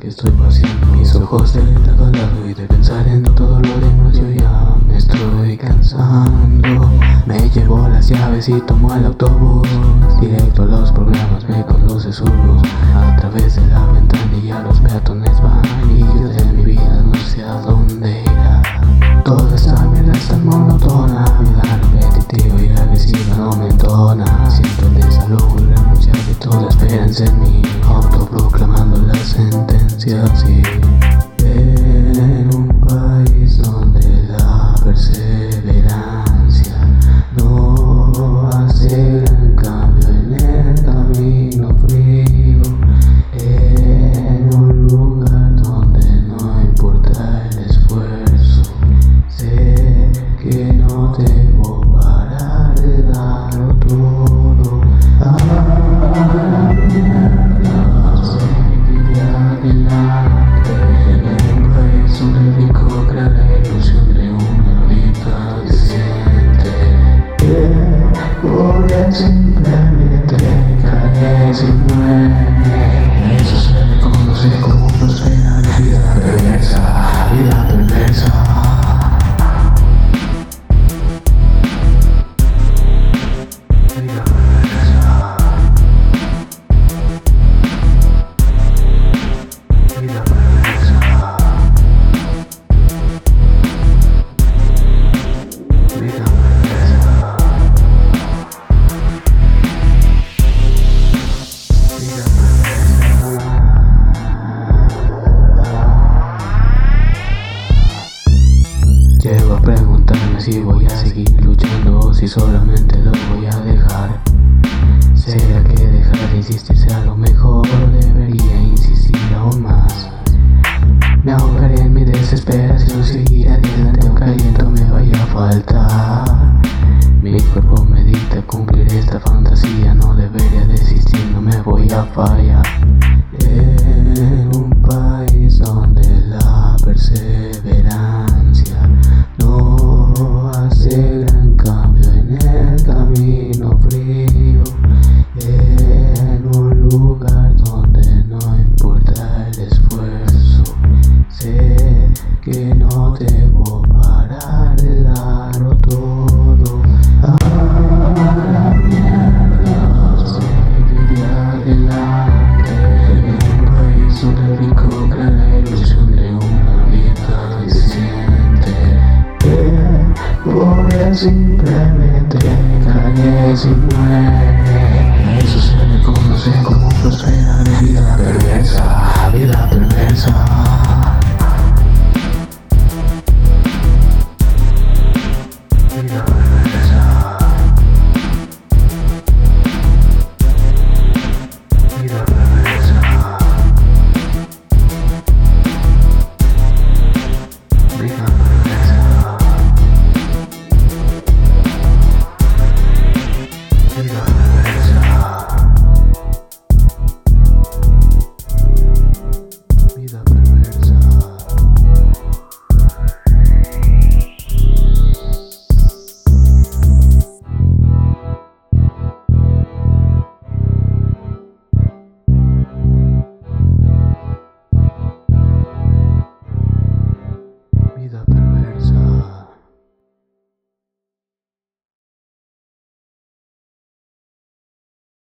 estoy vaciando mis ojos de lado a lado y de pensar en todo lo demás. Yo ya me estoy cansando. Me llevo las llaves y tomo el autobús directo a los programas, me conduce su luz a través de la ventanilla. Los peatones van y yo de mi vida no sé a dónde irá. Toda esta mierda es tan monótona, vida repetitiva y agresiva no me entona. Siento el desalojo y renuncia de toda esperanza en mí, autoproclamando las sentencias. Y en un país donde la perseverancia no hace gran cambio en el camino frío, en un lugar donde no importa el esfuerzo, sé que no debo parar de darlo todo. Seguiré adelante en un país donde rico crea la ilusión de una vida decente. Voy a simplemente caer sin muerte. Eso se le conoce como prospera la vida perversa, vida perversa. Vida perversa. Vida perversa. Vida perversa. Vida perversa. Llego a preguntarme si voy a seguir luchando o si solamente lo voy a dejar. ¿Será que dejar de insistir sea lo mejor? Debería insistir aún más. Me ahogaré en mi desesperación, seguir adelante aunque aliento me vaya a faltar. Mi cuerpo me dicta cumplir esta fantasía, no debería desistir, no me voy a fallar. En un país donde la perseverancia no hace gran cambio en el camino frío, en un lugar donde no importa el esfuerzo, sé que no debo parar de darlo todo. A la mierda, seguiré adelante en un país donde el rico crea la ilusión de una vida decente. Voy a simplemente caer sin muerte. Eso se le conoce como prosperar.